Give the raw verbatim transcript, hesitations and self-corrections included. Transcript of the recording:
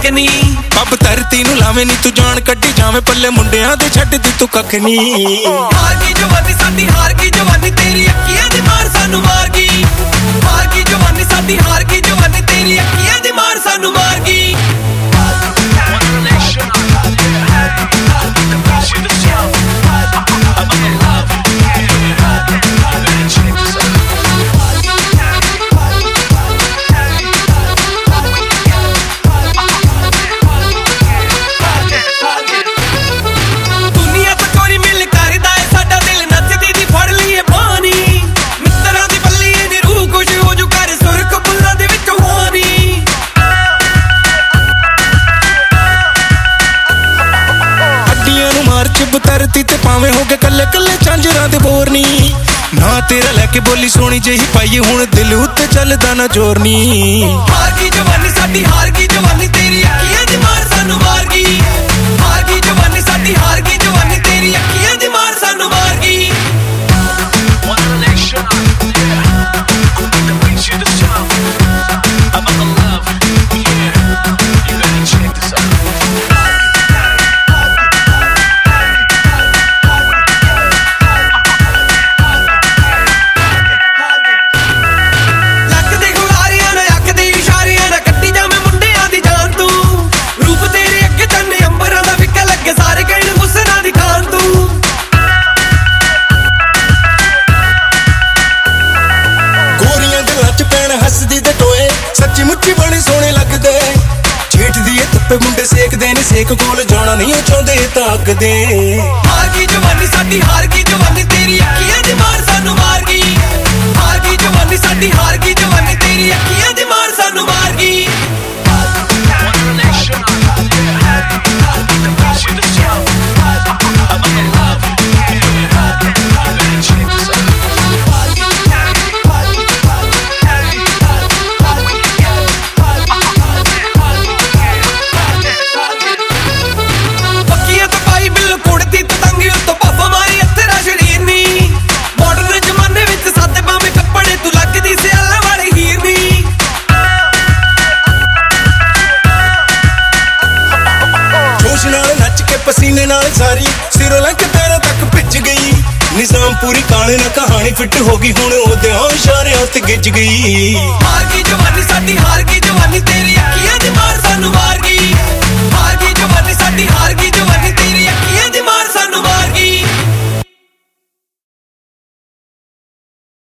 ਕੱਖ ਨੀ ਪੱਬ ਧਰਤੀ ਨੂੰ ਲਾਵੇਂ ਨੀ ਤੂੰ ਜਾਨ ਕੱਢੀ ਜਾਵੇਂ ਪੱਲੇ ਮੁੰਡਿਆਂ ਦੇ ਛੱਡ ਦੀ ਤੂੰ ਕੱਖ ਨੀ ਹਾਰ ਗਈ ਜਵਾਨੀ ਸਾਡੀ ਹਾਰ ਗਈ ਜਵਾਨੀ ਤੇਰੀ ਅੱਖੀਆਂ ਦੀ ਮਾਰ ਸਾਨੂੰ ਮਾਰ ਗਈ ਹਾਰ ਗਈ ਜਵਾਨੀ ਸਾਡੀ ਹਾਰ ਗਈ ਜਵਾਨੀ ਤੇਰੀ ਅੱਖੀਆਂ ਦੀ ਮਾਰ ਸਾਨੂੰ ਮਾਰ ਗਈ ਧਰਤੀ ਤੇ ਪਾਵੇਂ ਹੋ ਗਏ ਕੱਲੇ ਕੱਲੇ ਝਾਂਜਰਾਂ ਦੇ ਬੋਰ ਨੀ ਨਾ ਤੇਰਾ ਲੈ ਕੇ ਬੋਲੀ ਸੋਹਣੀ ਜਿਹੀ ਪਾਈਏ ਹੁਣ ਦਿਲ ਉੱਤੇ ਚੱਲਦਾ ਨਾ ਜ਼ੋਰ ਨੀ ਹਾਰ ਗਈ ਜਵਾਨੀ ਸਾਡੀ ਹਾਰ ਗਈ ਜਵਾਨੀ ਤੇਰੀ ਅੱਖੀਆਂ ਦੀ ਮਾਰ ਸਾਨੂੰ ਮਾਰ ਗਈ ਹਾਰ ਗਈ ਜਵਾਨੀ ਸਾਡੀ ਹਾਰ ਗਈ ਜਵਾਨੀ ਤੇਰੀ ਅੱਖੀਆਂ ਦੀ ਮਾਰ ਸਾਨੂੰ ਮਾਰ ਗਈ ਹੱਸਦੀ ਤੇ ਟੋਏ ਸੱਚੀ ਮੁੱਚੀ ਬਣੇ ਸੋਹਣੇ ਲੱਗਦੇ ਜੇਠ ਦੀ ਇਹ ਧੁੱਪੇ ਮੁੰਡੇ ਸੇਕਦੇ ਨੇ ਸੇਕ ਕੋਲ ਜਾਣਾ ਨਹੀਂ ਉਹ ਚਾਹੁੰਦੇ ਤਾਕਦੇ ਹਾਰ ਗਈ ਜਵਾਨੀ ਸਾਡੀ ਹਾਰ ਗਈ ਜਵਾਨੀ ਤੇਰੀ ਅੱਖੀਆਂ ਦੀ ਮਾਰ ਸਾਨੂੰ ਮਾਰ ਗਈ ਹਾਰ ਗਈ ਜਵਾਨੀ ਸਾਡੀ ਹਾਰ ਗਈ ਜਵਾਨੀ ਤੇਰੀ ਅੱਖੀਆਂ ਦੀ ਮਾਰ ਸਾਨੂੰ ਮਾਰ ਗਈ ਪਸੀਨੇ ਨਾਲ ਸਾਰੀ ਸਿਰੋਂ ਲੈ ਕੇ ਪੈਰਾਂ ਤੱਕ ਭਿੱਜ ਗਈ ਨਿਜ਼ਾਮ ਪੂਰੀ ਕਾਲੇ ਨਾਲ ਕਹਾਣੀ ਫਿੱਟ ਹੋ ਗਈ ਹੁਣ ਉਹਦੇ ਇਸ਼ਾਰਿਆਂ ਤੇ ਗਿੱਜ ਗਈ ਹਾਰ ਗਈ ਜਵਾਨੀ ਸਾਡੀ ਹਾਰ ਗਈ ਜਵਾਨੀ ਤੇਰੀ ਅੱਖੀਆਂ